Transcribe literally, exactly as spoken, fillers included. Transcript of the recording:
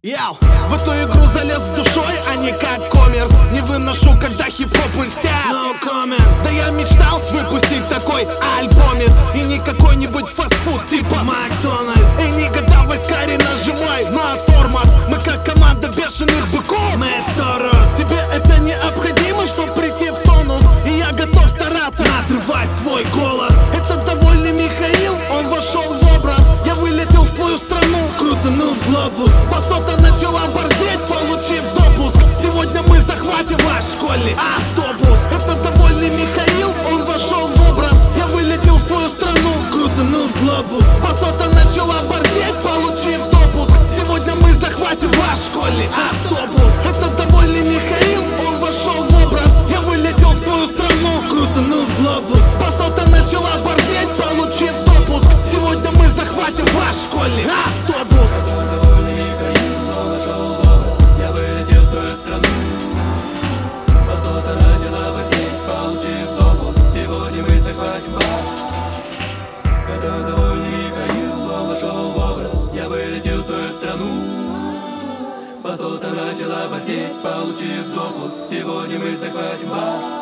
Яу, в эту игру залез с душой, а не как коммерс. Не выношу, когда хип-хоп льстят. No comments. Да я мечтал выпустить такой альбомец. И не какой-нибудь фастфуд типа Макдональдс. И не года войскари нажимай на тормоз. Мы как команда бешеных быков. Мэторос. Тебе это необходимо, чтоб прийти в тонус. И я готов стараться надрывать свой голос. Это довольный Михаил, он вошел в образ. Я вылетел в твою страну, крутанул в глобус. Басота начала борзеть, получив допуск. Сегодня мы захватим ваш школьный автобус. Это довольный Михаил, он вошел в образ. Я вылетел в твою страну, крутанул в глобус. Басота начала борзеть, получив допуск. Сегодня мы захватим ваш школьный автобус. Это довольный Михаил, он вошел в образ. Я вылетел в твою страну, крутанул в глобус. Басота начала борзеть, получив допуск. Сегодня мы захватим ваш школьный автобус. Довольный Михаил, он вошел в образ. Я вылетел в твою страну. Басота начала борзеть, получив допуск. Сегодня мы захватим ваш. Это довольный Михаил, он вошел в образ. Я вылетел в твою страну. Басота начала борзеть, получив допуск. Сегодня мы захватим ваш.